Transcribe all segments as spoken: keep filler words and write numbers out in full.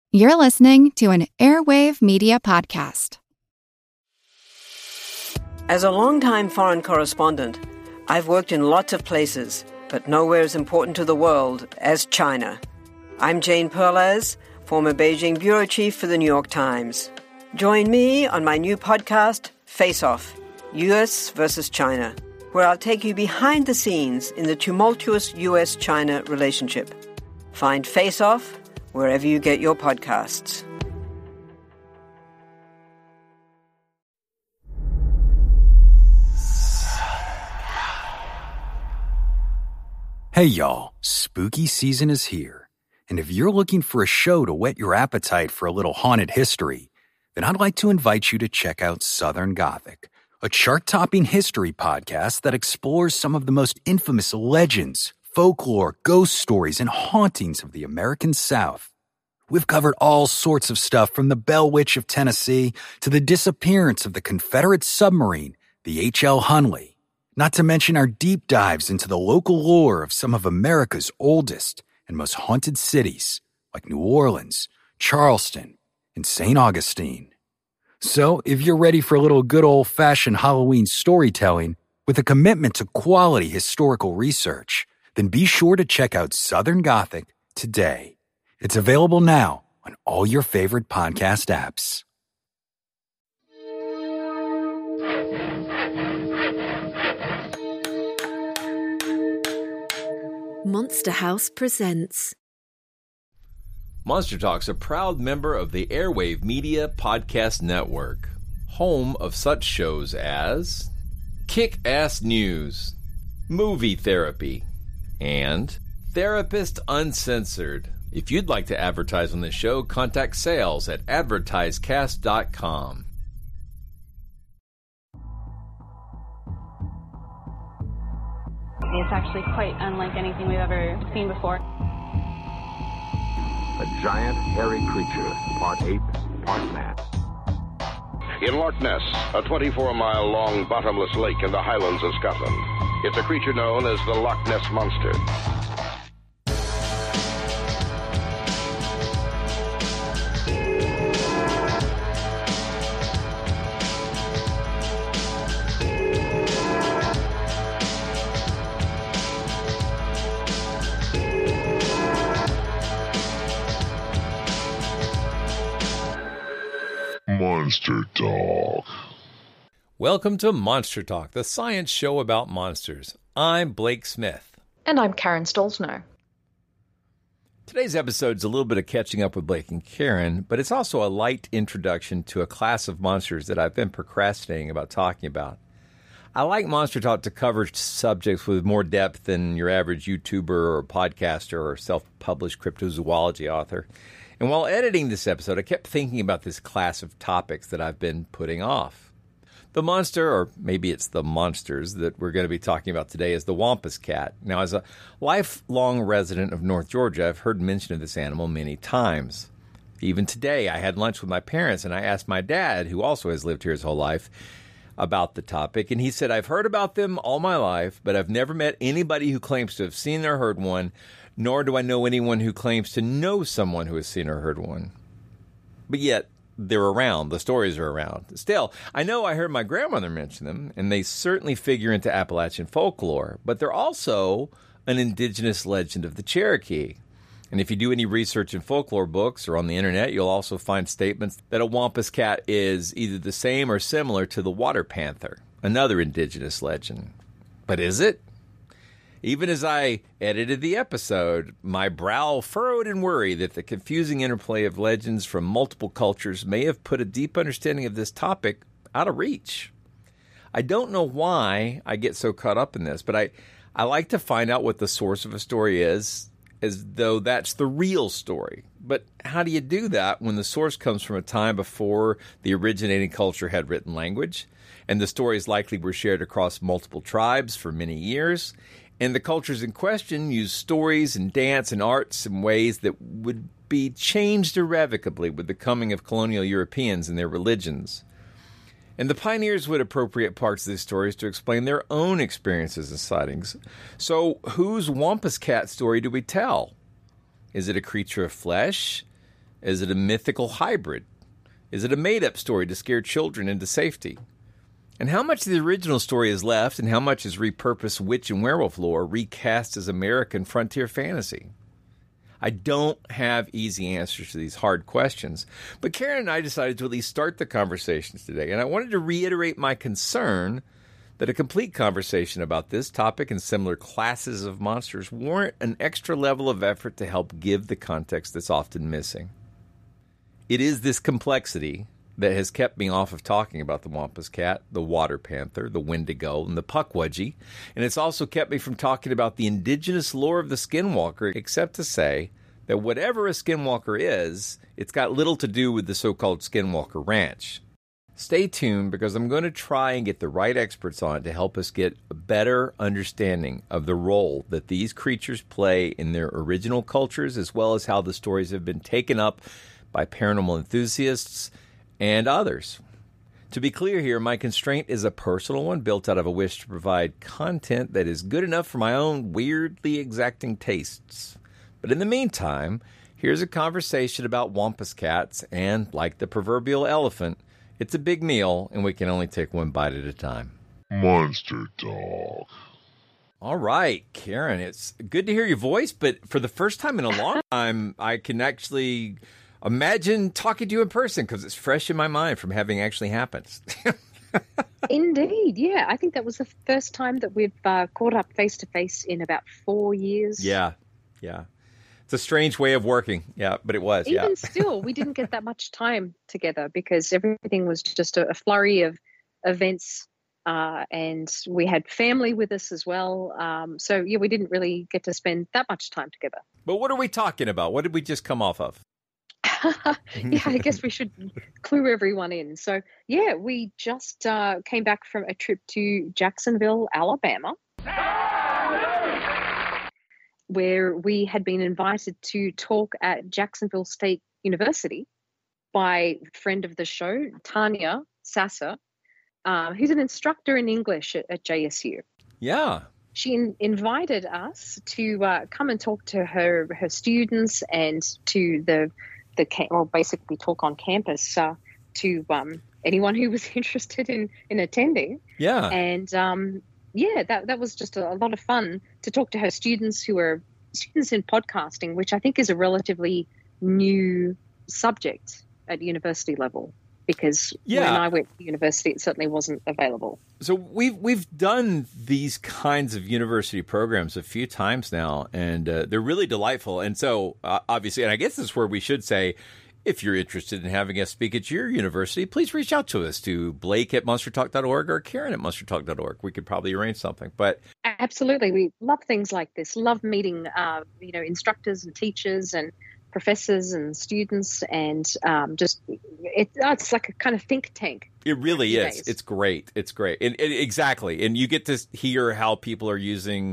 You're listening to an Airwave Media Podcast. As a longtime foreign correspondent, I've worked in lots of places, but nowhere as important to the world as China. I'm Jane Perlez, former Beijing bureau chief for the New York Times. Join me on my new podcast, Face Off, U S versus China, where I'll take you behind the scenes in the tumultuous U S China relationship. Find Face Off wherever you get your podcasts. Hey y'all, spooky season is here. And if you're looking for a show to whet your appetite for a little haunted history, then I'd like to invite you to check out Southern Gothic, a chart-topping history podcast that explores some of the most infamous legends, folklore, ghost stories, and hauntings of the American South. We've covered all sorts of stuff from the Bell Witch of Tennessee to the disappearance of the Confederate submarine, the H L Hunley, not to mention our deep dives into the local lore of some of America's oldest and most haunted cities, like New Orleans, Charleston, and Saint Augustine. So, if you're ready for a little good old-fashioned Halloween storytelling with a commitment to quality historical research, then be sure to check out Southern Gothic today. It's available now on all your favorite podcast apps. Monster House presents. Monster Talk's a proud member of the Airwave Media Podcast Network, home of such shows as Kick-Ass News, Movie Therapy, and Therapist Uncensored. If you'd like to advertise on this show, contact sales at advertisecast dot com. It's actually quite unlike anything we've ever seen before. A giant, hairy creature, part ape, part man. In Loch Ness, a twenty-four mile long bottomless lake in the Highlands of Scotland. It's a creature known as the Loch Ness Monster. Monster Talk. Welcome to Monster Talk, the science show about monsters. I'm Blake Smith. And I'm Karen Stolzno. Today's episode is a little bit of catching up with Blake and Karen, but it's also a light introduction to a class of monsters that I've been procrastinating about talking about. I like Monster Talk to cover subjects with more depth than your average YouTuber or podcaster or self-published cryptozoology author. And while editing this episode, I kept thinking about this class of topics that I've been putting off. The monster, or maybe it's the monsters that we're going to be talking about today, is the Wampus cat. Now, as a lifelong resident of North Georgia, I've heard mention of this animal many times. Even today, I had lunch with my parents, and I asked my dad, who also has lived here his whole life, about the topic. And he said, I've heard about them all my life, but I've never met anybody who claims to have seen or heard one, nor do I know anyone who claims to know someone who has seen or heard one. But yet, they're around. The stories are around. Still, I know I heard my grandmother mention them, and they certainly figure into Appalachian folklore, but they're also an indigenous legend of the Cherokee. And if you do any research in folklore books or on the internet, you'll also find statements that a Wampus cat is either the same or similar to the water panther, another indigenous legend. But is it? Even as I edited the episode, my brow furrowed in worry that the confusing interplay of legends from multiple cultures may have put a deep understanding of this topic out of reach. I don't know why I get so caught up in this, but I, I like to find out what the source of a story is, as though that's the real story. But how do you do that when the source comes from a time before the originating culture had written language, and the stories likely were shared across multiple tribes for many years, and the cultures in question used stories and dance and arts in ways that would be changed irrevocably with the coming of colonial Europeans and their religions? And the pioneers would appropriate parts of these stories to explain their own experiences and sightings. So whose Wampus cat story do we tell? Is it a creature of flesh? Is it a mythical hybrid? Is it a made-up story to scare children into safety? And how much of the original story is left, and how much is repurposed witch and werewolf lore recast as American frontier fantasy? I don't have easy answers to these hard questions, but Karen and I decided to at least start the conversations today, and I wanted to reiterate my concern that a complete conversation about this topic and similar classes of monsters warrant an extra level of effort to help give the context that's often missing. It is this complexity that has kept me off of talking about the Wampus Cat, the Water Panther, the Wendigo, and the Pukwudgie, and it's also kept me from talking about the indigenous lore of the Skinwalker, except to say that whatever a Skinwalker is, it's got little to do with the so-called Skinwalker Ranch. Stay tuned, because I'm going to try and get the right experts on to help us get a better understanding of the role that these creatures play in their original cultures, as well as how the stories have been taken up by paranormal enthusiasts and others. To be clear here, my constraint is a personal one built out of a wish to provide content that is good enough for my own weirdly exacting tastes. But in the meantime, here's a conversation about Wampus Cats, and like the proverbial elephant, it's a big meal, and we can only take one bite at a time. Monster Talk. All right, Karen, it's good to hear your voice, but for the first time in a long time, I can actually imagine talking to you in person, because it's fresh in my mind from having actually happened. Indeed, yeah. I think that was the first time that we've uh, caught up face-to-face in about four years. Yeah, yeah. It's a strange way of working, yeah, but it was, Even yeah. still, we didn't get that much time together because everything was just a, a flurry of events, uh, and we had family with us as well. Um, so, yeah, we didn't really get to spend that much time together. But what are we talking about? What did we just come off of? Yeah, I guess we should clue everyone in. So, yeah, we just uh, came back from a trip to Jacksonville, Alabama, where we had been invited to talk at Jacksonville State University by a friend of the show, Tanya Sasser, uh, who's an instructor in English at, at J S U. Yeah. She in, invited us to uh, come and talk to her her students and to the the well, basically talk on campus uh, to um, anyone who was interested in in attending. Yeah, and um, yeah, that that was just a, a lot of fun to talk to her students who are students in podcasting, which I think is a relatively new subject at university level. Because yeah. when I went to university, it certainly wasn't available. So we've we've done these kinds of university programs a few times now, and uh, they're really delightful. And so uh, obviously, and I guess this is where we should say, if you're interested in having us speak at your university, please reach out to us, to Blake at monster talk dot org or Karen at monster talk dot org. We could probably arrange something. But absolutely, we love things like this. Love meeting, uh, you know, instructors and teachers and professors and students, and um, just it, it's like a kind of think tank. It really is. Days. It's great. It's great. And, and exactly. And you get to hear how people are using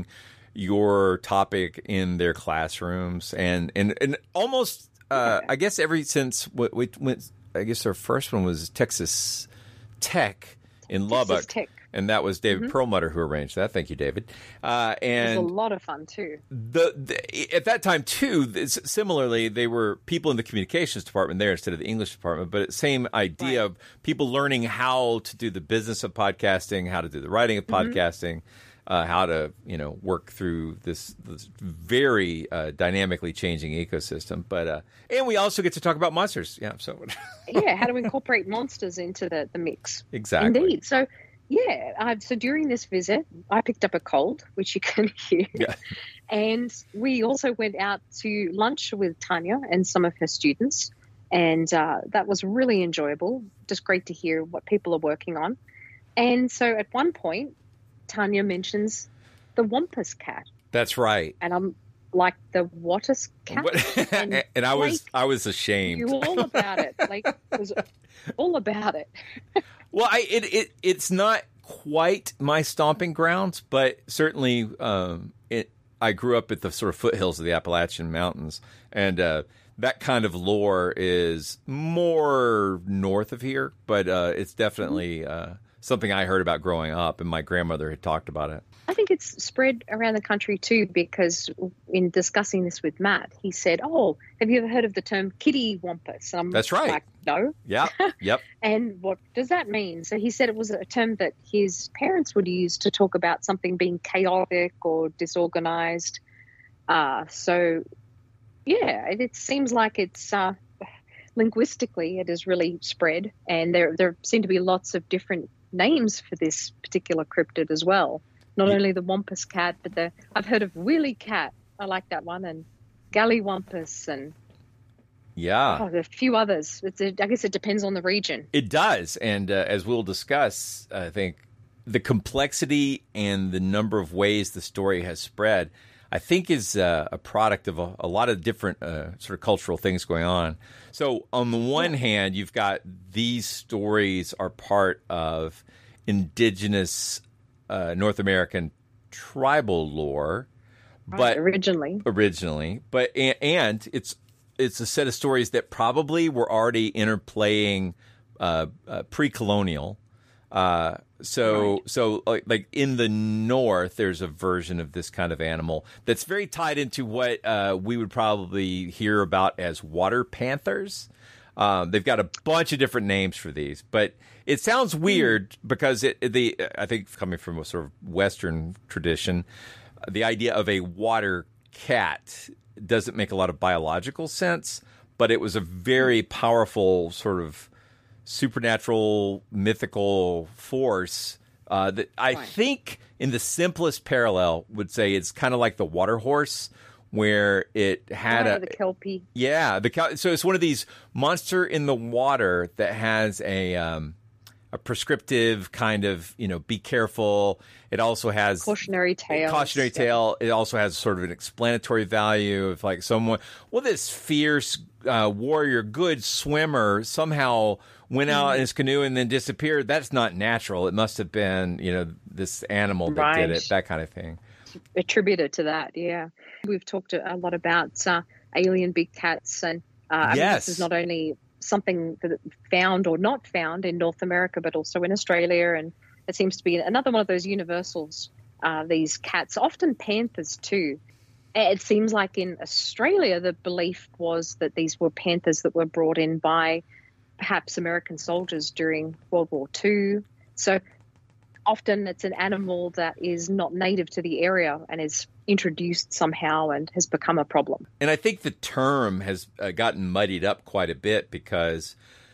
your topic in their classrooms, and and, and almost uh, yeah. I guess every since what we went, I guess our first one was Texas Tech in Texas Lubbock. Tech. And that was David mm-hmm. Perlmutter who arranged that. Thank you, David. Uh, and it was a lot of fun, too. The, the At that time, too, this, similarly, they were people in the communications department there instead of the English department, but same idea right. of people learning how to do the business of podcasting, how to do the writing of mm-hmm. podcasting, uh, how to, you know, work through this, this very uh, dynamically changing ecosystem. But uh, and we also get to talk about monsters. Yeah, so yeah, how to incorporate monsters into the, the mix. Exactly. Indeed. So, yeah, uh, so during this visit, I picked up a cold, which you can hear. Yeah. And we also went out to lunch with Tanya and some of her students. And uh, that was really enjoyable. Just great to hear what people are working on. And so at one point, Tanya mentions the Wampus Cat. That's right. And I'm like, the Wattus Cat? and, and I was I was ashamed. You were all about it. Like, it was all about it. Well, I, it, it it's not quite my stomping grounds, but certainly um, it. I grew up at the sort of foothills of the Appalachian Mountains, and uh, that kind of lore is more north of here, but uh, it's definitely uh, something I heard about growing up, and my grandmother had talked about it. I think it's spread around the country too, because in discussing this with Matt, he said, "Oh, have you ever heard of the term kitty wampus?" And I'm That's right. Like, no. Yeah. Yep. And what does that mean? So he said it was a term that his parents would use to talk about something being chaotic or disorganized. Uh, so, yeah, it, it seems like it's uh, linguistically it has really spread, and there there seem to be lots of different names for this particular cryptid as well. Not only the wampus cat, but the I've heard of wheelie cat. I like that one, and gallywampus, and yeah, oh, there are a few others. It's a, I guess it depends on the region. It does, and uh, as we'll discuss, I think the complexity and the number of ways the story has spread, I think, is uh, a product of a, a lot of different uh, sort of cultural things going on. So on the one yeah. hand, you've got these stories are part of indigenous Uh, North American tribal lore, but right, originally, originally, but and, and it's it's a set of stories that probably were already interplaying uh, uh, pre-colonial. Uh, so right. so like, like in the North, there's a version of this kind of animal that's very tied into what uh, we would probably hear about as water panthers. Um, they've got a bunch of different names for these, but it sounds weird because it, the I think coming from a sort of Western tradition, the idea of a water cat doesn't make a lot of biological sense, but it was a very powerful sort of supernatural, mythical force uh, that I right. think in the simplest parallel would say it's kind of like the water horse, where it had oh, a the kelpie. Yeah, the so it's one of these monster in the water that has a um, a prescriptive kind of, you know, be careful. It also has cautionary tale. Cautionary tale. It also has sort of an explanatory value of like someone. Well, this fierce uh, warrior, good swimmer, somehow went out mm. in his canoe and then disappeared. That's not natural. It must have been, you know, this animal that right. did it. That kind of thing. Attributed to that, yeah. We've talked a lot about uh, alien big cats, and uh, I yes. mean, this is not only something that found or not found in North America, but also in Australia, and it seems to be another one of those universals. Uh, these cats, often panthers too. It seems like in Australia, the belief was that these were panthers that were brought in by perhaps American soldiers during World War Two. So often it's an animal that is not native to the area and is introduced somehow and has become a problem. And I think the term has uh, gotten muddied up quite a bit because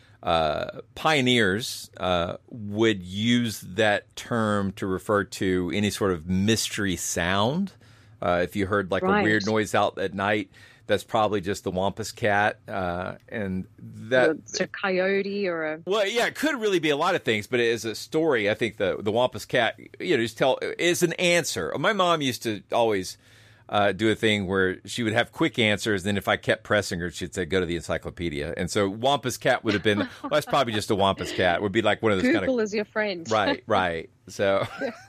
uh, pioneers uh, would use that term to refer to any sort of mystery sound. Uh, if you heard like right. a weird noise out at night, that's probably just the wampus cat, uh, and that it's a coyote or a well, yeah, it could really be a lot of things. But as a story, I think the the wampus cat, you know, just tell is an answer. My mom used to always uh, do a thing where she would have quick answers. Then if I kept pressing her, she'd say, "Go to the encyclopedia." And so wampus cat would have been well, that's probably just a wampus cat. Would be like one of those Google kind of is your friend, right? Right. So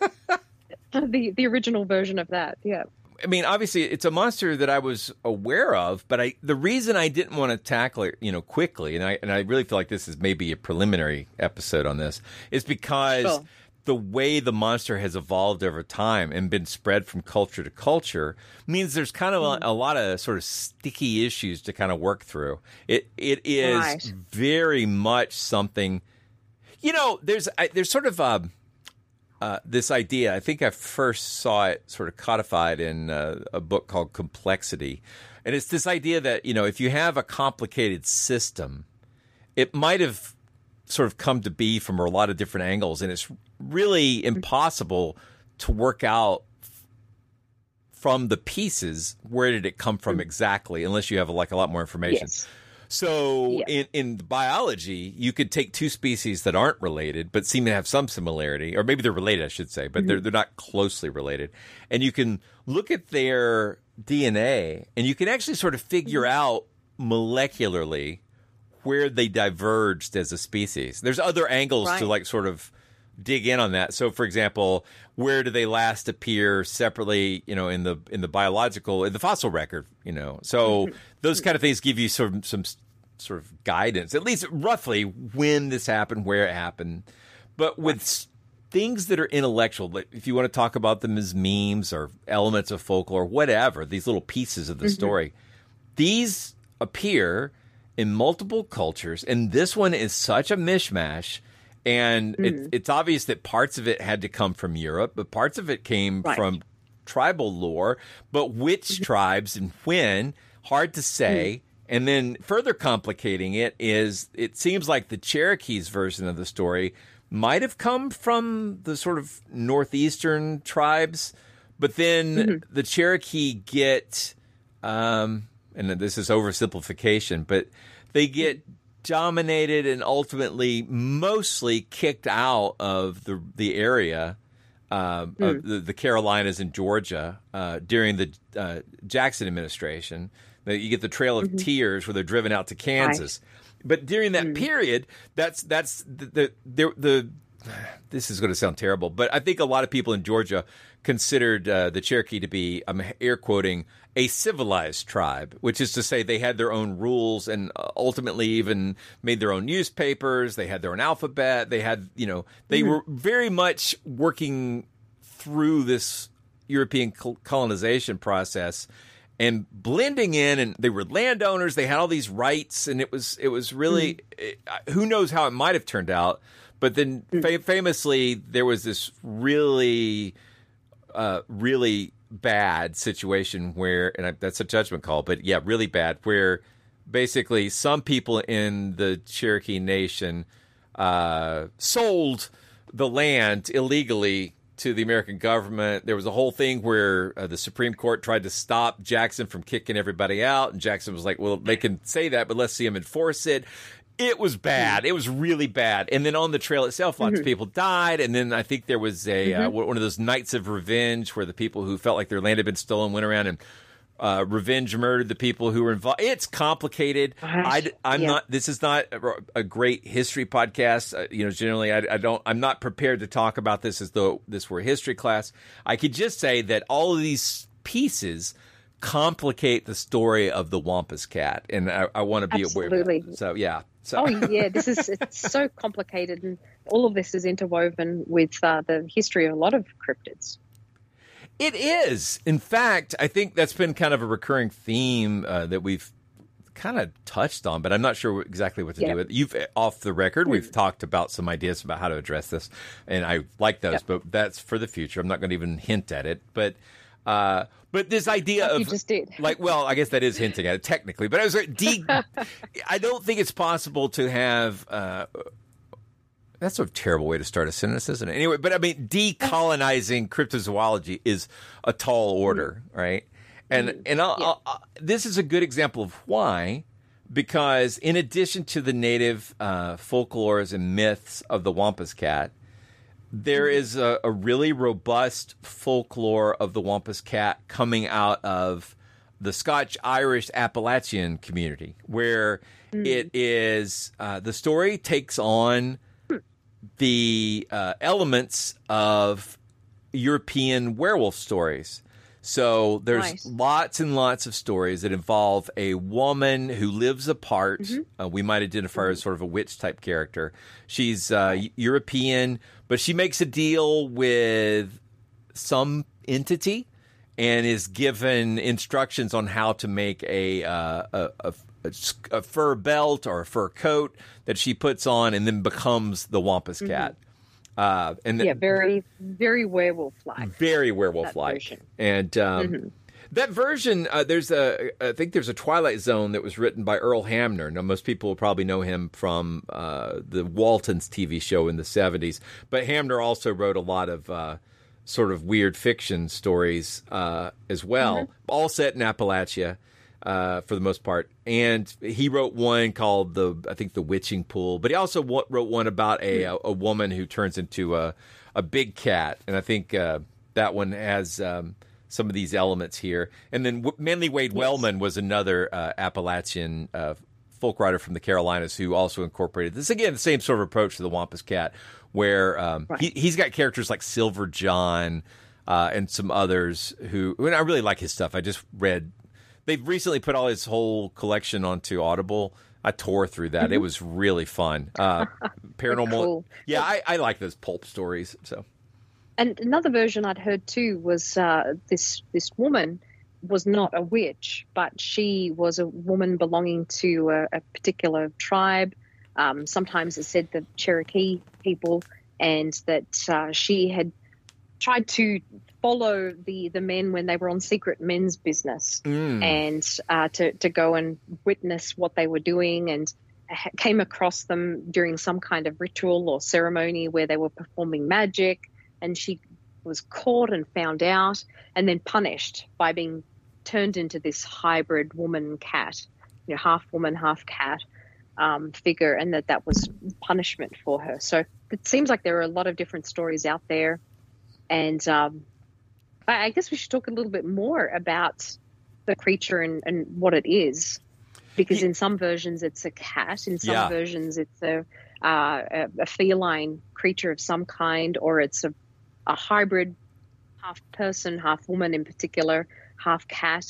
the the original version of that, yeah. I mean, obviously, it's a monster that I was aware of, but I the reason I didn't want to tackle it, you know, quickly, and I and I really feel like this is maybe a preliminary episode on this, is because sure. the way the monster has evolved over time and been spread from culture to culture means there's kind of a, a lot of sort of sticky issues to kind of work through. It it is right. very much something, you know. There's I, there's sort of a. Uh, this idea, I think I first saw it sort of codified in uh, a book called Complexity. And it's this idea that, you know, if you have a complicated system, it might have sort of come to be from a lot of different angles. And it's really impossible to work out from the pieces where did it come from exactly, unless you have like a lot more information. Yes. So yeah. in, in biology, you could take two species that aren't related but seem to have some similarity, or maybe they're related, I should say, but mm-hmm. they're they're not closely related. And you can look at their D N A, and you can actually sort of figure out molecularly where they diverged as a species. There's other angles right. to like sort of dig in on that. So, for example, where do they last appear separately, you know, in the in the biological, in the fossil record, you know? So those kind of things give you some some sort of guidance, at least roughly when this happened, where it happened. But with things that are intellectual, like if you want to talk about them as memes or elements of folklore, whatever, these little pieces of the mm-hmm. story, these appear in multiple cultures, and this one is such a mishmash. And mm. it, it's obvious that parts of it had to come from Europe, but parts of it came right. from tribal lore. But which mm-hmm. tribes and when, hard to say. Mm. And then further complicating it is it seems like the Cherokees version of the story might have come from the sort of northeastern tribes. But then mm-hmm. the Cherokee get, um, and this is oversimplification, but they get dominated and ultimately mostly kicked out of the the area uh, mm. of the, the Carolinas and Georgia uh, during the uh, Jackson administration. You get the Trail of mm-hmm. Tears where they're driven out to Kansas. Right. But during that mm. period, that's that's the the, the the this is going to sound terrible, but I think a lot of people in Georgia considered uh, the Cherokee to be, I'm air quoting, a civilized tribe, which is to say they had their own rules and ultimately even made their own newspapers. They had their own alphabet. They had, you know, they mm-hmm. were very much working through this European colonization process and blending in, and they were landowners. They had all these rights, and it was it was really mm. it, who knows how it might have turned out. But then mm. fa- famously, there was this really, uh, really bad situation where, and I, that's a judgment call, but yeah, really bad, where basically some people in the Cherokee Nation uh, sold the land illegally to the American government. There was a whole thing where uh, the Supreme Court tried to stop Jackson from kicking everybody out, and Jackson was like, well, they can say that, but let's see them enforce it. It was bad. It was really bad. And then on the trail itself, lots mm-hmm. of people died. And then I think there was a mm-hmm. uh, one of those nights of revenge where the people who felt like their land had been stolen went around and uh, revenge murdered the people who were involved. It's complicated. I, I'm yeah. not. This is not a, a great history podcast. Uh, you know, generally, I, I don't. I'm not prepared to talk about this as though this were a history class. I could just say that all of these pieces complicate the story of the Wampus Cat, and I, I want to be Absolutely. aware of that. So, yeah. So. Oh yeah, this is it's so complicated, and all of this is interwoven with uh, the history of a lot of cryptids. It is. In fact, I think that's been kind of a recurring theme uh, that we've kind of touched on, but I'm not sure exactly what to yep. do with it. You've off the record, mm. we've talked about some ideas about how to address this, and I like those, yep. but that's for the future. I'm not going to even hint at it, but. Uh, but this idea of you just did. like, well, I guess that is hinting at it technically, but I was like, de- I don't think it's possible to have, uh, that's a terrible way to start a sentence, isn't it? Anyway, but I mean, decolonizing cryptozoology is a tall order, right? And, and I'll, yeah. I'll, I'll, this is a good example of why, because in addition to the native, uh, folklores and myths of the Wampus Cat, there is a, a really robust folklore of the Wampus Cat coming out of the Scotch-Irish Appalachian community, where mm. it is uh, the story takes on the uh, elements of European werewolf stories. So there's nice. lots and lots of stories that involve a woman who lives apart. Mm-hmm. Uh, we might identify her as sort of a witch-type character. She's uh, European, but she makes a deal with some entity and is given instructions on how to make a, uh, a, a, a fur belt or a fur coat that she puts on and then becomes the Wampus Cat. Mm-hmm. Uh, and yeah, very, very werewolf-like. Very werewolf-like. And um, mm-hmm. that version, uh, there's a, I think there's a Twilight Zone that was written by Earl Hamner. Now, most people will probably know him from uh, the Waltons T V show in the seventies. But Hamner also wrote a lot of uh, sort of weird fiction stories uh, as well, mm-hmm. all set in Appalachia. Uh, for the most part. And he wrote one called, the I think, The Witching Pool. But he also w- wrote one about a, a, a woman who turns into a, a big cat. And I think uh, that one has um, some of these elements here. And then w- Manly Wade yes. Wellman was another uh, Appalachian uh, folk writer from the Carolinas who also incorporated this. Again, the same sort of approach to the Wampus Cat, where um, right. he, he's got characters like Silver John uh, and some others who, and I really like his stuff. I just read... They've recently put all his whole collection onto Audible. I tore through that. Mm-hmm. It was really fun. Uh, paranormal. Cool. Yeah, I, I like those pulp stories. So, and another version I'd heard too was uh, this this woman was not a witch, but she was a woman belonging to a, a particular tribe. Um, sometimes it said the Cherokee people, and that uh, she had tried to follow the, the men when they were on secret men's business mm. and uh, to, to go and witness what they were doing, and ha- came across them during some kind of ritual or ceremony where they were performing magic, and she was caught and found out and then punished by being turned into this hybrid woman-cat, you know, half woman, half cat um, figure, and that that was punishment for her. So it seems like there are a lot of different stories out there. And um, I, I guess we should talk a little bit more about the creature and, and what it is, because in some versions it's a cat, in some yeah. versions it's a, uh, a a feline creature of some kind, or it's a, a hybrid, half person, half woman in particular, half cat.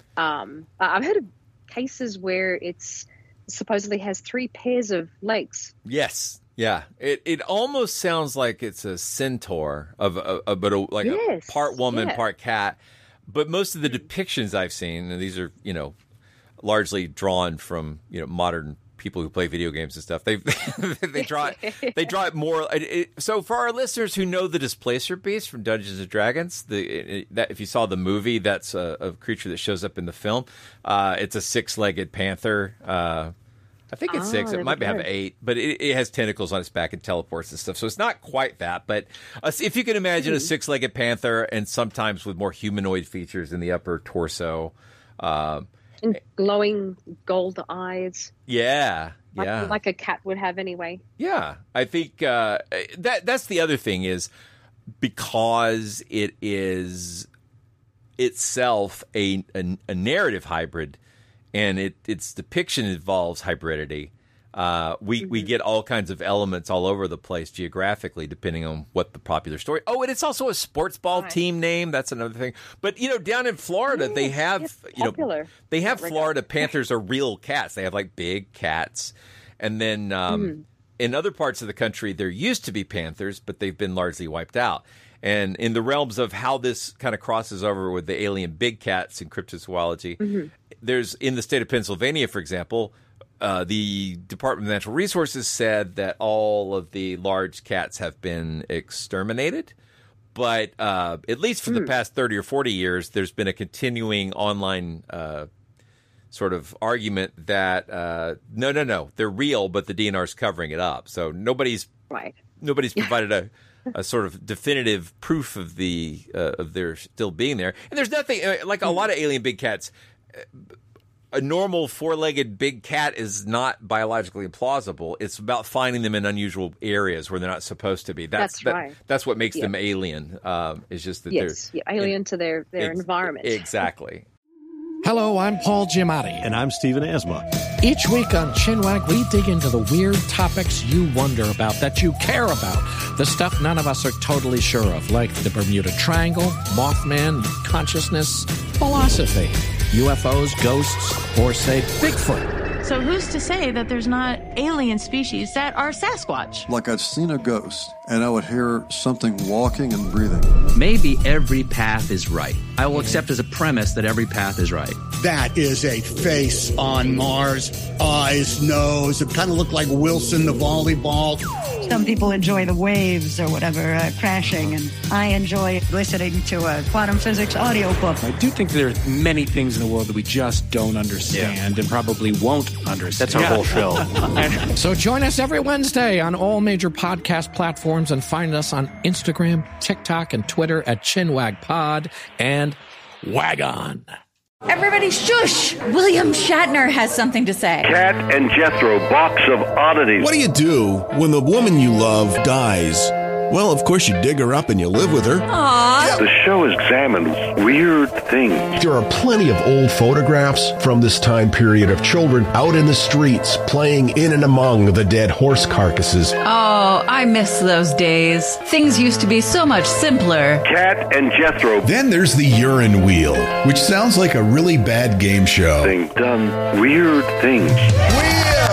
Um, I've heard of cases where it's supposedly has three pairs of legs. Yes. Yeah, it it almost sounds like it's a centaur of a, a but a, like yes, a part woman, yeah. part cat. But most of the depictions I've seen, and these are you know largely drawn from you know modern people who play video games and stuff. They they draw it, they draw it more. It, it, so for our listeners who know the Displacer Beast from Dungeons and Dragons, the it, that if you saw the movie, that's a, a creature that shows up in the film. Uh, it's a six-legged panther. Uh, I think it's oh, six. It might be have eight, but it, it has tentacles on its back and teleports and stuff. So it's not quite that. But uh, if you can imagine mm-hmm. a six-legged panther, and sometimes with more humanoid features in the upper torso, uh, and glowing gold eyes. Yeah, like, yeah, like a cat would have anyway. Yeah, I think uh, that that's the other thing is because it is itself a a, a narrative hybrid. And it, its depiction involves hybridity. Uh, we mm-hmm. we get all kinds of elements all over the place geographically, depending on what the popular story. Oh, and it's also a sports ball right. team name. That's another thing. But you know, down in Florida, yes, they have you know they have Florida Panthers are real cats. They have like big cats, and then um, mm-hmm. in other parts of the country, there used to be panthers, but they've been largely wiped out. And in the realms of how this kind of crosses over with the alien big cats in cryptozoology, mm-hmm. there's in the state of Pennsylvania, for example, uh, the Department of Natural Resources said that all of the large cats have been exterminated. But uh, at least for mm. the past thirty or forty years, there's been a continuing online uh, sort of argument that, uh, no, no, no, they're real, but the D N R is covering it up. So nobody's right. nobody's provided a... a sort of definitive proof of the uh, of their still being there. And there's nothing like a lot of alien big cats. A normal four-legged big cat is not biologically plausible. It's about finding them in unusual areas where they're not supposed to be. That's, that's that, right. That's what makes yeah. them alien. Um, is just that yes, they're yeah, alien in, to their their ex- environment. Exactly. Hello, I'm Paul Giamatti. And I'm Stephen Asma. Each week on Chinwag, we dig into the weird topics you wonder about, that you care about. The stuff none of us are totally sure of, like the Bermuda Triangle, Mothman, consciousness, philosophy, U F Os, ghosts, or, say, Bigfoot. So who's to say that there's not alien species that are Sasquatch? Like I'd seen a ghost, and I would hear something walking and breathing. Maybe every path is right. I will accept as a premise that every path is right. That is a face on Mars. Eyes, nose. It kind of looked like Wilson the volleyball. Some people enjoy the waves or whatever uh, crashing, and I enjoy listening to a quantum physics audiobook. I do think there are many things in the world that we just don't understand yeah. and probably won't understand. That's our yeah. whole show. So join us every Wednesday on all major podcast platforms and find us on Instagram, TikTok, and Twitter at ChinwagPod and Wagon. Everybody shush! William Shatner has something to say. Cat and Jethro, box of oddities. What do you do when the woman you love dies? Well, of course, you dig her up and you live with her. Aww. The show examines weird things. There are plenty of old photographs from this time period of children out in the streets playing in and among the dead horse carcasses. Oh, I miss those days. Things used to be so much simpler. Cat and Jethro. Then there's the urine wheel, which sounds like a really bad game show. They've done weird things. Wheel!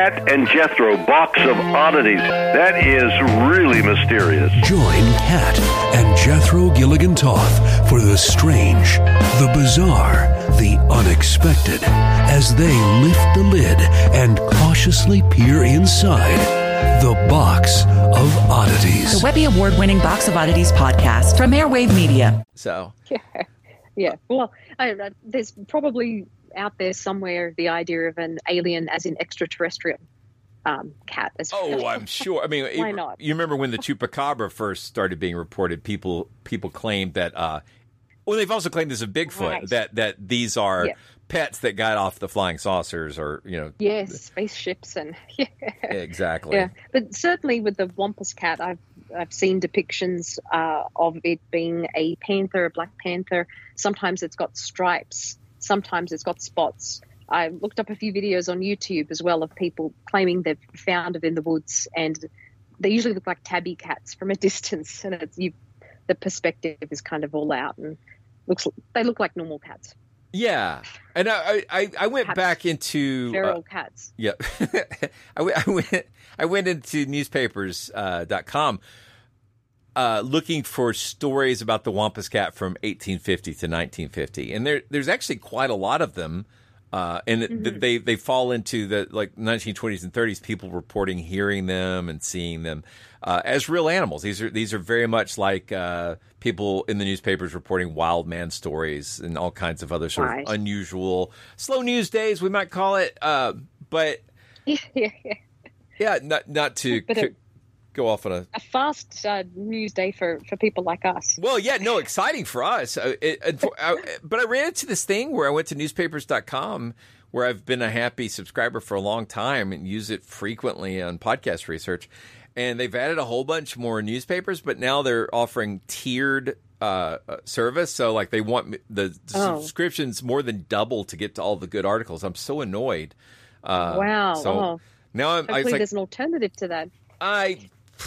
Cat and Jethro Box of Oddities. That is really mysterious. Join Cat and Jethro Gilligan Toth for the strange, the bizarre, the unexpected as they lift the lid and cautiously peer inside the Box of Oddities. The Webby Award-winning Box of Oddities podcast from Airwave Media. So, yeah, yeah. Well, I, uh, there's probably out there somewhere the idea of an alien as in extraterrestrial um, cat as well. Oh, I'm sure. I mean, Why it, not? You remember when the Chupacabra first started being reported? People people claimed that. Uh, well, they've also claimed this of Bigfoot Right. that that these are Yeah. pets that got off the flying saucers, or you know. Yes, spaceships and yeah. Exactly. Yeah, but certainly with the Wampus cat, I've I've seen depictions uh, of it being a panther, a black panther. Sometimes it's got stripes. Sometimes it's got spots. I looked up a few videos on YouTube as well of people claiming they've found it in the woods, and they usually look like tabby cats from a distance, and it's you. The perspective is kind of all out, and looks they look like normal cats. Yeah, and I I, I went Perhaps back into feral uh, cats. Yep, I, went, I went I went into newspapers dot com uh, looking for stories about the Wampus cat from eighteen fifty to nineteen fifty, and there there's actually quite a lot of them. Uh, and mm-hmm. they they fall into the like nineteen twenties and thirties. People reporting hearing them and seeing them uh, as real animals. These are these are very much like uh, people in the newspapers reporting wild man stories and all kinds of other sort right. of unusual slow news days, we might call it. Uh, but yeah, yeah, yeah. yeah, not not to But c- a- go off on a. A fast uh, news day for, for people like us. Well, yeah, no, exciting for us. Uh, it, it, for, I, but I ran into this thing where I went to newspapers dot com, where I've been a happy subscriber for a long time and use it frequently on podcast research. And they've added a whole bunch more newspapers, but now they're offering tiered uh, service. So, like, they want the Oh. subscriptions more than double to get to all the good articles. I'm so annoyed. Uh, wow. So oh. now I'm. Hopefully I was like, there's an alternative to that. I.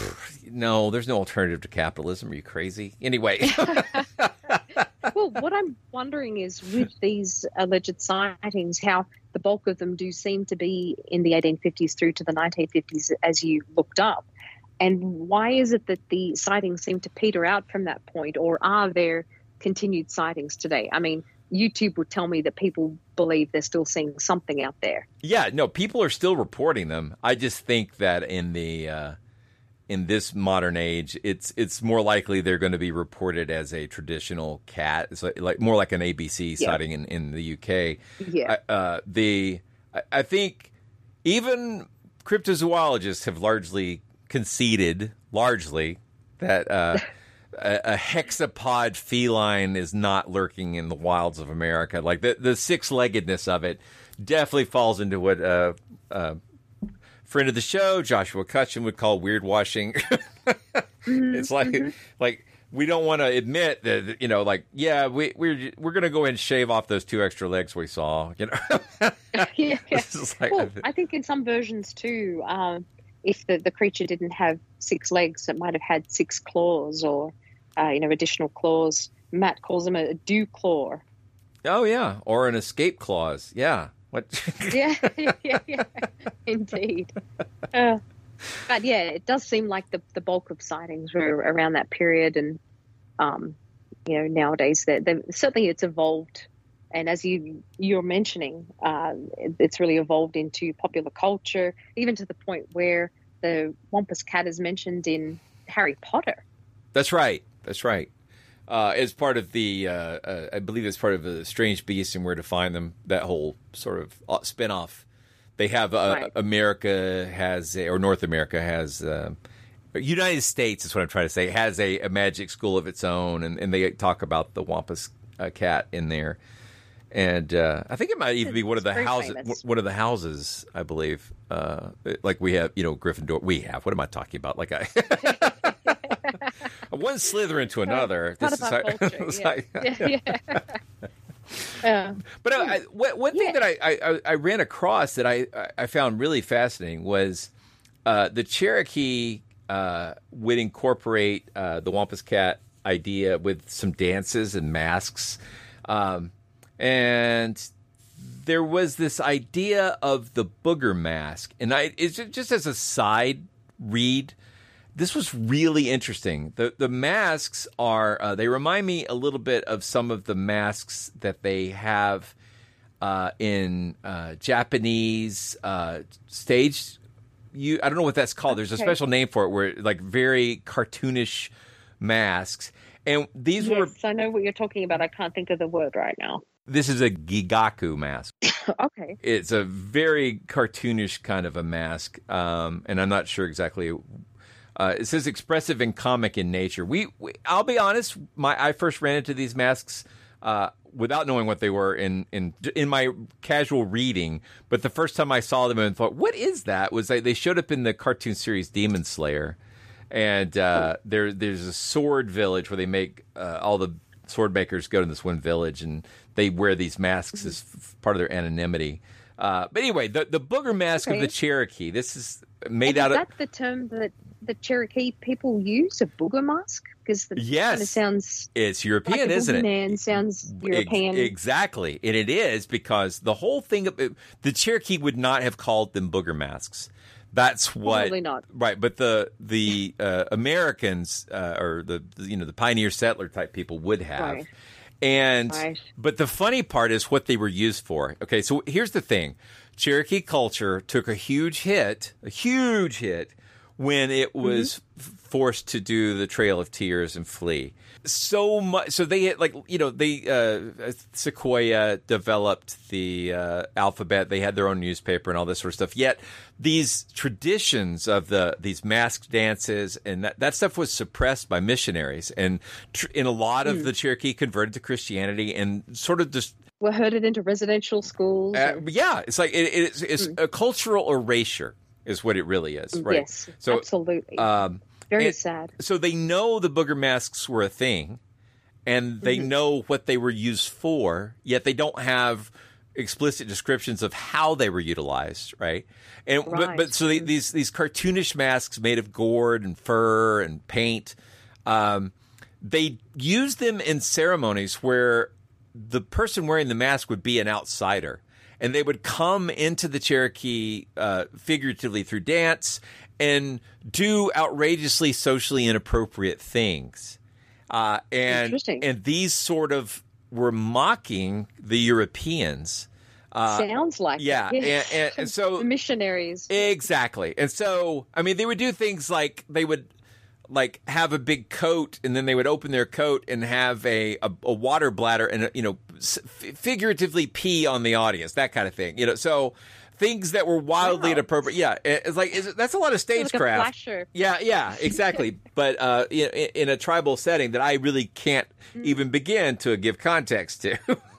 No, there's no alternative to capitalism. Are you crazy? Anyway. Well, what I'm wondering is with these alleged sightings, how the bulk of them do seem to be in the eighteen fifties through to the nineteen fifties, as you looked up. And why is it that the sightings seem to peter out from that point, or are there continued sightings today? I mean, YouTube would tell me that people believe they're still seeing something out there. Yeah, no, people are still reporting them. I just think that in the uh, in this modern age, it's it's more likely they're going to be reported as a traditional cat. It's like, like more like an A B C Yeah. sighting in, in the U K. Yeah. I, uh, the I, I think even cryptozoologists have largely conceded, largely, that uh, a, a hexapod feline is not lurking in the wilds of America. Like the the six leggedness of it definitely falls into what uh, uh, friend of the show Joshua Cutchin would call weird washing. Mm-hmm, It's like mm-hmm. like we don't want to admit that, you know, like, yeah, we we're we're gonna go ahead and shave off those two extra legs we saw. You know, yeah, yeah. It's like- Well, I think in some versions too, um, if the, the creature didn't have six legs, it might have had six claws, or uh, you know, additional claws. Matt calls them a, a dew claw. oh yeah, or an escape clause. Yeah, what? Yeah, yeah, yeah, yeah. Indeed. Uh, but yeah, it does seem like the, the bulk of sightings were around that period, and um, you know, nowadays that certainly it's evolved. And as you you're mentioning, uh, it, it's really evolved into popular culture, even to the point where the Wampus cat is mentioned in Harry Potter. That's right. That's right. Uh, as part of the, uh, uh, I believe it's part of the Strange Beasts and Where to Find Them, that whole sort of uh, spinoff. They have, uh, Right. America has, a, or North America has, uh, United States is what I'm trying to say, has a, a magic school of its own, and, and they talk about the Wampus uh, cat in there. And uh, I think it might even be one of the very houses. famous. One of the houses, I believe. Uh, like we have, you know, Gryffindor. We have. What am I talking about? Like I, one Slytherin to another. Part This of is our how- culture, it's yeah. like- Yeah, yeah. Uh, But I, I, one one thing that I, I, I ran across that I, I found really fascinating was uh, the Cherokee uh, would incorporate uh, the Wampus cat idea with some dances and masks. Um, and there was this idea of the booger mask, and I it's just as a side read, this was really interesting. The the masks are uh, they remind me a little bit of some of the masks that they have uh, in uh, Japanese uh, stage. You I don't know what that's called. There's a Okay. special name for it, where like very cartoonish masks, and these yes, were. I know what you're talking about. I can't think of the word right now. This is a Gigaku mask. Okay. It's a very cartoonish kind of a mask, um, and I'm not sure exactly. Uh, it says expressive and comic in nature. We, we, I'll be honest. My, I first ran into these masks uh, without knowing what they were in, in in my casual reading. But the first time I saw them and thought, "What is that?" was like, they showed up in the cartoon series Demon Slayer, and uh, there there's a sword village where they make uh, all the sword makers go to this one village, and they wear these masks as f- part of their anonymity. Uh, but anyway, the the booger mask Okay. of the Cherokee. This is made And out is of. that the term that the Cherokee people use, a booger mask? Because it Yes. kind of sounds It's European, like a isn't it? boogeyman sounds Ex- European. exactly, and it is because the whole thing of the Cherokee would not have called them booger masks. That's what, Probably not. right? But the the uh, Americans uh, or the you know the pioneer settler type people would have. Right. And Right. but the funny part is what they were used for. Okay, so here's the thing: Cherokee culture took a huge hit, a huge hit, when it was f- forced to do the Trail of Tears and flee. So much, so they had like you know they uh, Sequoia developed the uh, alphabet. They had their own newspaper and all this sort of stuff. Yet these traditions of the these masked dances and that, that stuff was suppressed by missionaries, and tr- in a lot of Mm. the Cherokee converted to Christianity and sort of just We're herded into residential schools. uh, and- yeah, it's like it, it's, it's a cultural erasure is what it really is, right? Yes, absolutely. Um, Very and- sad. So they know the booger masks were a thing, and they Mhm. know what they were used for, yet they don't have explicit descriptions of how they were utilized, right? And but, Right. but so they, these these cartoonish masks made of gourd and fur and paint, um, they use them in ceremonies where the person wearing the mask would be an outsider. And they would come into the Cherokee uh, figuratively through dance and do outrageously socially inappropriate things. Uh, and Interesting. and these sort of were mocking the Europeans. Uh, Sounds like yeah, it. and, and, and so The missionaries. exactly. And so, I mean, they would do things like they would like have a big coat, and then they would open their coat and have a a, a water bladder and you know s- figuratively pee on the audience, that kind of thing. You know, so things that were wildly Wow. inappropriate. Yeah, it's like it's, that's a lot of Like a stagecraft. flasher. Yeah, yeah, exactly. But uh, in, in a tribal setting that I really can't Mm. even begin to give context to.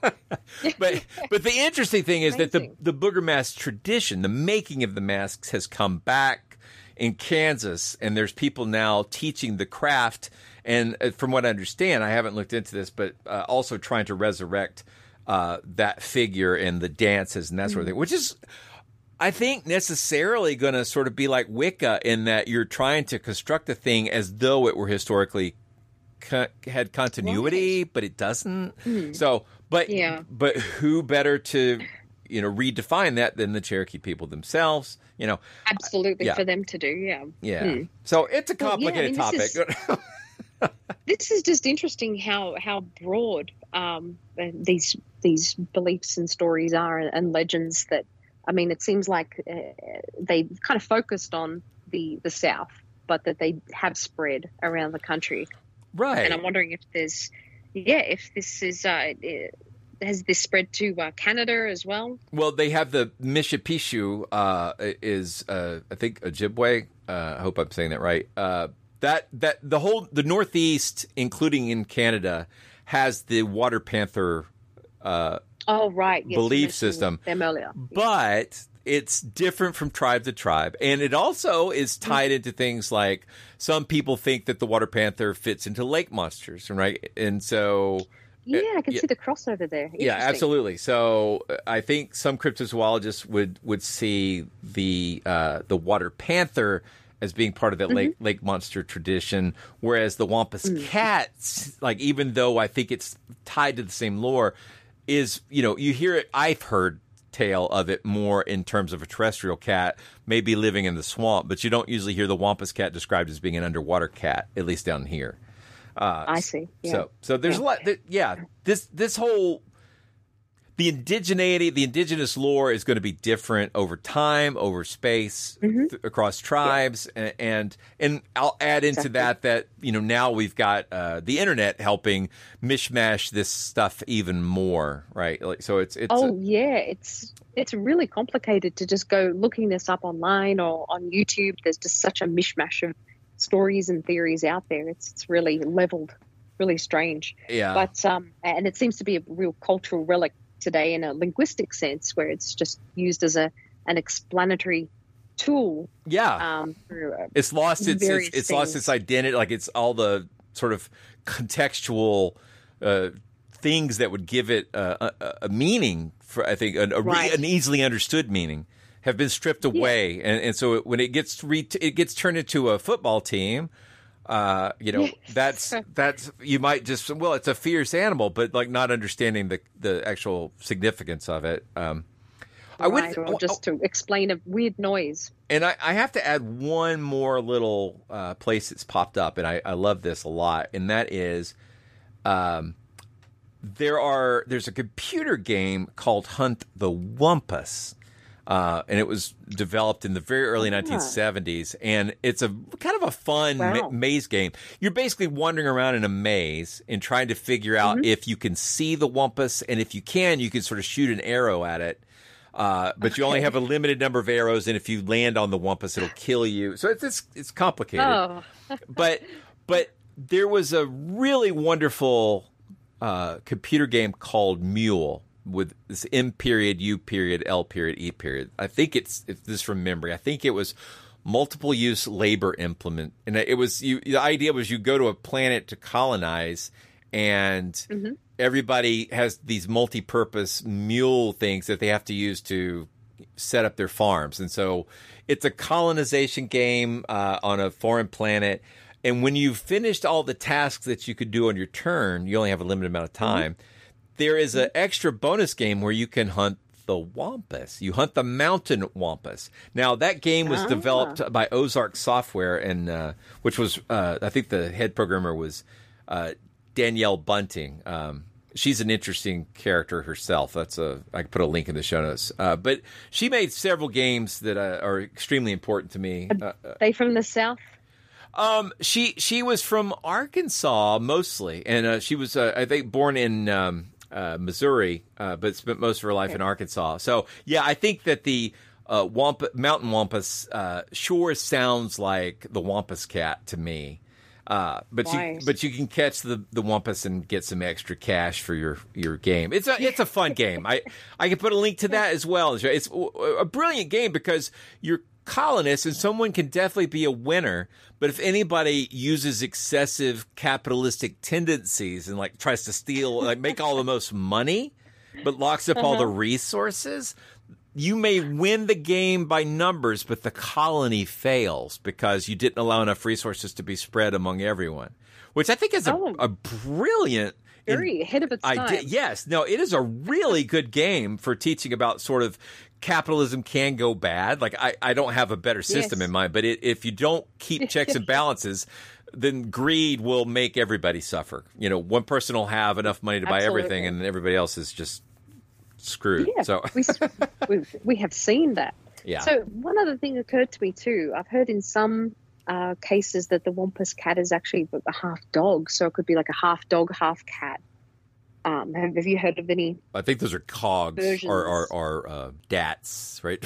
but but the interesting thing is that the the booger mask tradition, the making of the masks, has come back in Kansas, and there's people now teaching the craft. And uh, from what I understand, I haven't looked into this, but uh, also trying to resurrect uh, that figure and the dances and that sort of thing, which is, I think, necessarily going to sort of be like Wicca in that you're trying to construct a thing as though it were historically co- had continuity, but it doesn't. Mhm. So, but Yeah. but who better to you know redefine that than the Cherokee people themselves? You know, Absolutely, yeah. for them to do, yeah. yeah. Hmm. So it's a Well, yeah, I complicated mean, topic. this is- This is just interesting how how broad um, uh, these these beliefs and stories are, and legends. That I mean, it seems like uh, they kind of focused on the the South, but that they have spread around the country. Right. And I'm wondering if there's, yeah, if this is uh, uh, has this spread to uh, Canada as well? Well, they have the Mishipishu uh, is uh, I think Ojibwe. Uh, I hope I'm saying that right. Uh, that that the whole the Northeast, including in Canada, has the water panther uh, Oh, right. Yes, you belief mentioned system, them earlier. but it's different from tribe to tribe, and it also is tied into things like some people think that the water panther fits into lake monsters, right? And so. Yeah, I can yeah. see the crossover there. Yeah, Interesting. absolutely. So uh, I think some cryptozoologists would, would see the uh, the water panther as being part of that Mm-hmm. lake lake monster tradition, whereas the Wampus Mm. cats, like even though I think it's tied to the same lore, is, you know, you hear it. I've heard tale of it more in terms of a terrestrial cat, maybe living in the swamp, but you don't usually hear the Wampus cat described as being an underwater cat, at least down here. Uh, I see. Yeah. So, so there's yeah. a lot. That, yeah, this this whole the indigeneity, the indigenous lore is going to be different over time, over space, mm-hmm. th- across tribes, yeah. and, and and I'll add into exactly. that that you know now we've got uh, the internet helping mishmash this stuff even more, right? Like, so it's it's oh a, yeah, it's it's really complicated to just go looking this up online or on YouTube. There's just such a mishmash of stories and theories out there. It's it's really leveled, really strange. Yeah, but um, and it seems to be a real cultural relic today in a linguistic sense, where it's just used as a an explanatory tool. Yeah, um, for, uh, it's lost its it's, it's lost things. its identity. Like it's all the sort of contextual uh, things that would give it a, a, a meaning. For I think a, a right. re, an easily understood meaning have been stripped away, yeah. and and so when it gets re, it gets turned into a football team. Uh, you know, that's, that's, you might just, well, it's a fierce animal, but like not understanding the, the actual significance of it. Um, I right, would, or just to explain a weird noise. And I, I have to add one more little, uh, place that's popped up, and I, I love this a lot. And that is, um, there are, there's a computer game called Hunt the Wumpus. Uh, and it was developed in the very early nineteen seventies, and it's a kind of a fun wow. ma- maze game. You're basically wandering around in a maze and trying to figure out mm-hmm. if you can see the Wumpus, and if you can, you can sort of shoot an arrow at it. Uh, but okay. you only have a limited number of arrows, and if you land on the Wumpus, it'll kill you. So it's it's, it's complicated. Oh. but but there was a really wonderful uh, computer game called Mule, with this M period, U period, L period, E period. I think it's, it's this from memory. I think it was multiple use labor implement. And it was, you, the idea was you go to a planet to colonize, and mm-hmm. everybody has these multi-purpose mule things that they have to use to set up their farms. And so it's a colonization game uh, on a foreign planet. And when you've finished all the tasks that you could do on your turn, you only have a limited amount of time. Mm-hmm. There is an extra bonus game where you can hunt the Wampus. You hunt the mountain Wampus. Now, that game was ah. developed by Ozark Software, and uh, which was, uh, I think the head programmer was uh, Danielle Bunting. Um, she's an interesting character herself. That's a I can put a link in the show notes. Uh, but she made several games that uh, are extremely important to me. Are they from the South? Um, she she was from Arkansas mostly, and uh, she was uh, I think born in um, uh, Missouri, uh, but spent most of her life okay. in Arkansas. So yeah, I think that the uh, Wamp- mountain Wampus uh, sure sounds like the Wampus cat to me. Uh, but Why? you but you can catch the, the Wampus and get some extra cash for your, your game. It's a it's a fun game. I I can put a link to that as well. It's a brilliant game because you're colonists, and someone can definitely be a winner. But if anybody uses excessive capitalistic tendencies and like tries to steal, like make all the most money, but locks up uh-huh. all the resources, you may win the game by numbers, but the colony fails because you didn't allow enough resources to be spread among everyone, which I think is a, oh. a brilliant very ahead of its idea. time. Yes, no, it is a really good game for teaching about sort of capitalism can go bad. Like I, I don't have a better system yes. in mind, but it, if you don't keep checks and balances, then greed will make everybody suffer. You know, one person will have enough money to buy Absolutely. everything, and everybody else is just screwed. Yeah, so we, we we have seen that. Yeah. So one other thing occurred to me too. I've heard in some uh, cases that the Wampus cat is actually a half dog, so it could be like a half dog, half cat. Um, have, have you heard of any? I think those are cogs versions? or or, or uh, dats, right?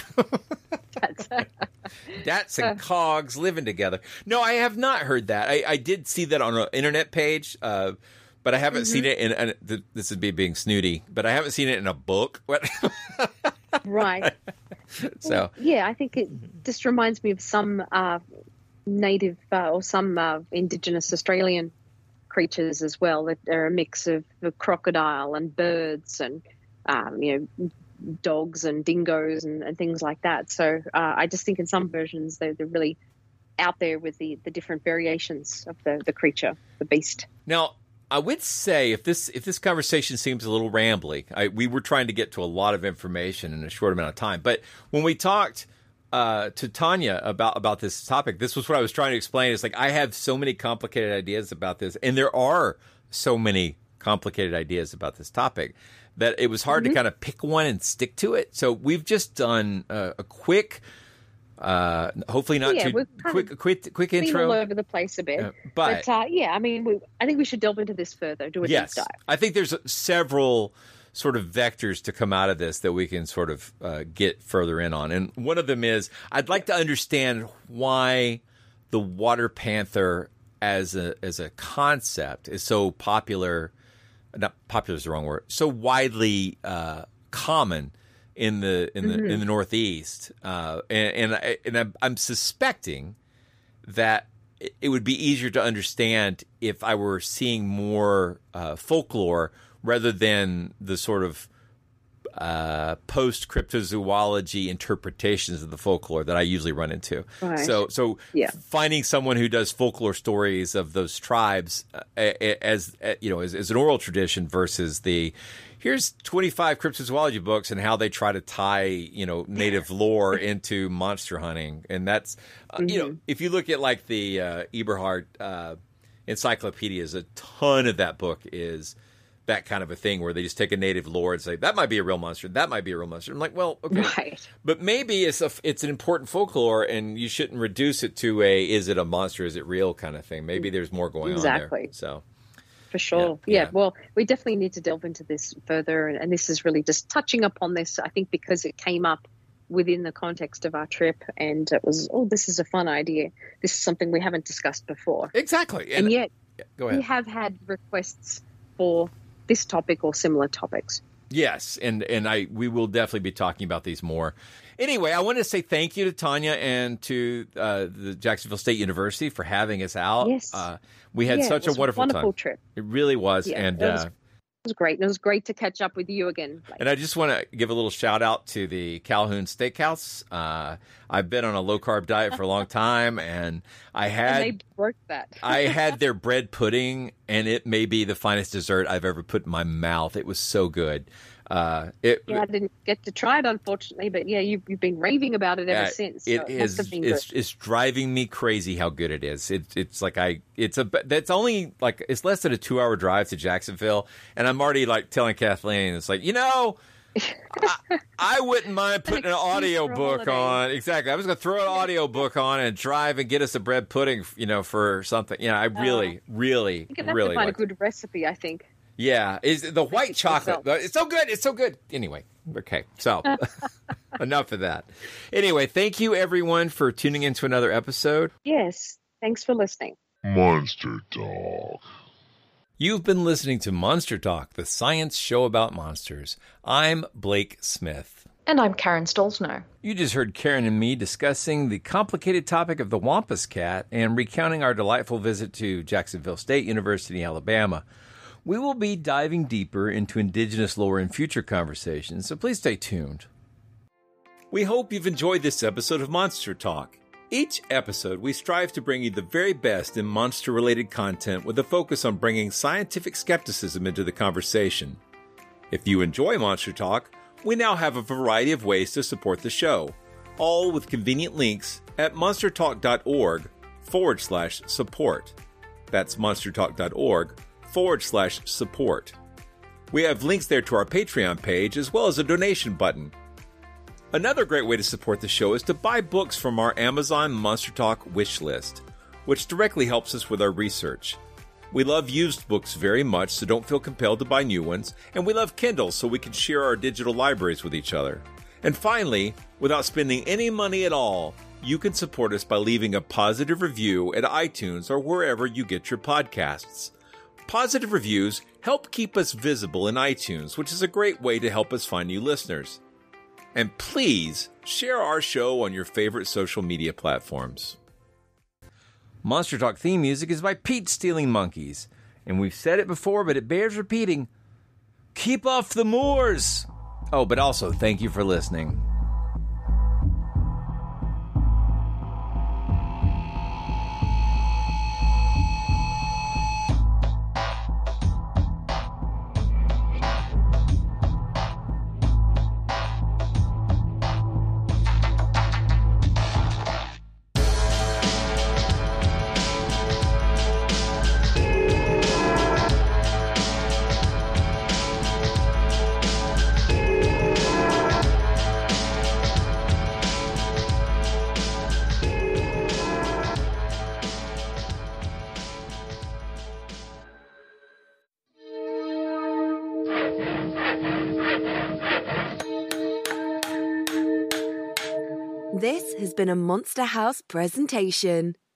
Dats and cogs living together. No, I have not heard that. I, I did see that on an internet page, uh, but I haven't mm-hmm. seen it in. And this would be being snooty, but I haven't seen it in a book. Right. So well, yeah, I think it just reminds me of some uh, native uh, or some uh, indigenous Australian creatures as well. That are a mix of the crocodile and birds and um, you know dogs and dingoes and, and things like that. So uh, I just think in some versions they're, they're really out there with the, the different variations of the, the creature, the beast. Now, I would say if this if this conversation seems a little rambly, I, we were trying to get to a lot of information in a short amount of time. But when we talked uh, to Tanya about, about this topic, this was what I was trying to explain. It's like I have so many complicated ideas about this, and there are so many complicated ideas about this topic that it was hard mm-hmm. to kind of pick one and stick to it. So we've just done a, a quick. Uh, hopefully not yeah, too quick, quick, quick intro. All over the place a bit, uh, but, but uh, yeah, I mean, we, I think we should delve into this further. Do a yes, deep dive. I think there's several sort of vectors to come out of this that we can sort of uh, get further in on, and one of them is I'd like to understand why the water panther as a as a concept is so popular. Not popular is the wrong word. So widely uh, common. In the in the mm-hmm. in the Northeast, uh, and and, I, and I'm, I'm suspecting that it would be easier to understand if I were seeing more uh, folklore rather than the sort of uh, post cryptozoology interpretations of the folklore that I usually run into. Right. So so yeah. finding someone who does folklore stories of those tribes uh, as uh, you know as, as an oral tradition versus the here's twenty-five cryptozoology books and how they try to tie, you know, native lore into monster hunting. And that's, uh, mm-hmm. you know, if you look at like the uh, Eberhard uh, encyclopedias, a ton of that book is that kind of a thing where they just take a native lore and say, that might be a real monster. That might be a real monster. I'm like, well, okay. Right. But maybe it's a, it's an important folklore and you shouldn't reduce it to a, is it a monster? Is it real kind of thing? Maybe there's more going exactly. on there. So. For sure. Yeah, yeah, yeah. Well, we definitely need to delve into this further. And, and this is really just touching upon this, I think, because it came up within the context of our trip. And it was, oh, this is a fun idea. This is something we haven't discussed before. Exactly. And, and yet, yeah, go ahead. we have had requests for this topic or similar topics. Yes, and and I we will definitely be talking about these more. Anyway, I want to say thank you to Tanya and to uh, the Jacksonville State University for having us out. Yes. Uh, we had yeah, such it was a wonderful, a wonderful time. trip. It really was. Yeah, and it was, uh, it was great. And it was great to catch up with you again. Like, and I just want to give a little shout out to the Calhoun Steakhouse. Uh, I've been on a low carb diet for a long time, and I had and they broke that. I had their bread pudding, and it may be the finest dessert I've ever put in my mouth. It was so good. Uh, it, yeah, I didn't get to try it, unfortunately, but yeah, you've, you've been raving about it ever uh, since. So it it is. must have been It's, good. it's driving me crazy how good it is. It, it's like I. It's a. That's only like it's less than a two hour drive to Jacksonville, and I'm already like telling Kathleen, it's like you know. I, I wouldn't mind putting an audio book on. Exactly. I was going to throw an audio book on and drive and get us a bread pudding, you know, for something. You know, I really, uh, really, you have really to find like a good recipe, I think. Yeah, is the white chocolate. It's so good. It's so good. Anyway, okay. So enough of that. Anyway, thank you everyone for tuning in to another episode. Yes. Thanks for listening. Monster Talk. You've been listening to Monster Talk, the science show about monsters. I'm Blake Smith. And I'm Karen Stolzno. You just heard Karen and me discussing the complicated topic of the Wampus cat and recounting our delightful visit to Jacksonville State University, Alabama. We will be diving deeper into indigenous lore in future conversations, so please stay tuned. We hope you've enjoyed this episode of Monster Talk. Each episode, we strive to bring you the very best in monster-related content with a focus on bringing scientific skepticism into the conversation. If you enjoy Monster Talk, we now have a variety of ways to support the show, all with convenient links at monstertalk.org forward slash support. That's monstertalk.org forward slash support. We have links there to our Patreon page as well as a donation button. Another great way to support the show is to buy books from our Amazon Monster Talk wish list, which directly helps us with our research. We love used books very much, so don't feel compelled to buy new ones, and we love Kindle so we can share our digital libraries with each other. And finally, without spending any money at all, you can support us by leaving a positive review at iTunes or wherever you get your podcasts. Positive reviews help keep us visible in iTunes, which is a great way to help us find new listeners. And please share our show on your favorite social media platforms. Monster Talk theme music is by Pete Stealing Monkeys. And we've said it before, but it bears repeating. Keep off the moors! Oh, but also, thank you for listening. This has been a Monster House presentation.